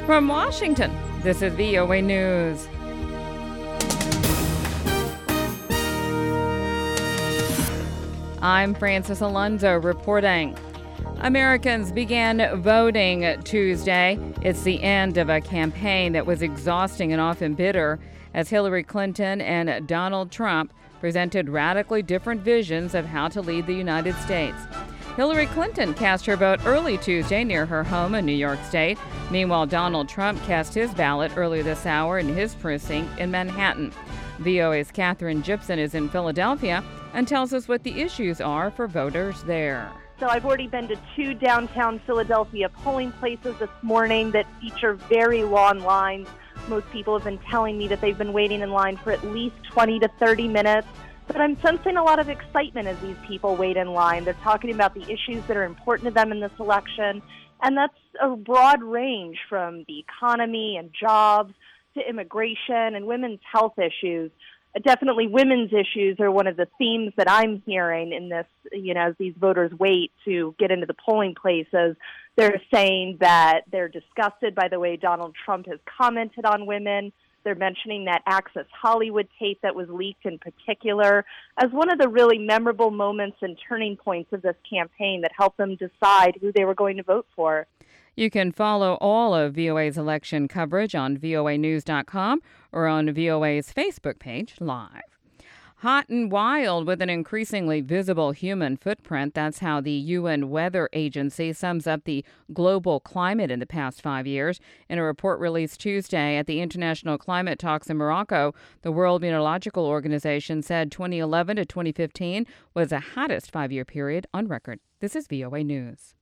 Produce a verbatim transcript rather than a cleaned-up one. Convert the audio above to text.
From Washington, this is V O A News. I'm Francis Alonso reporting. Americans began voting Tuesday. It's the end of a campaign that was exhausting and often bitter as Hillary Clinton and Donald Trump presented radically different visions of how to lead the United States. Hillary Clinton cast her vote early Tuesday near her home in New York State. Meanwhile, Donald Trump cast his ballot early this hour in his precinct in Manhattan. V O A's Katherine Gibson is in Philadelphia and tells us what the issues are for voters there. So I've already been to two downtown Philadelphia polling places this morning that feature very long lines. Most people have been telling me that they've been waiting in line for at least twenty to thirty minutes. But I'm sensing a lot of excitement as these people wait in line. They're talking about the issues that are important to them in this election. And that's a broad range from the economy and jobs to immigration and women's health issues. Definitely women's issues are one of the themes that I'm hearing in this, you know, as these voters wait to get into the polling places. They're saying that they're disgusted by the way Donald Trump has commented on women. They're mentioning that Access Hollywood tape that was leaked in particular as one of the really memorable moments and turning points of this campaign that helped them decide who they were going to vote for. You can follow all of V O A's election coverage on V O A news dot com or on V O A's Facebook page live. Hot and wild with an increasingly visible human footprint. That's how the U N Weather Agency sums up the global climate in the past five years. In a report released Tuesday at the International Climate Talks in Morocco, the World Meteorological Organization said twenty eleven to twenty fifteen was the hottest five-year period on record. This is V O A News.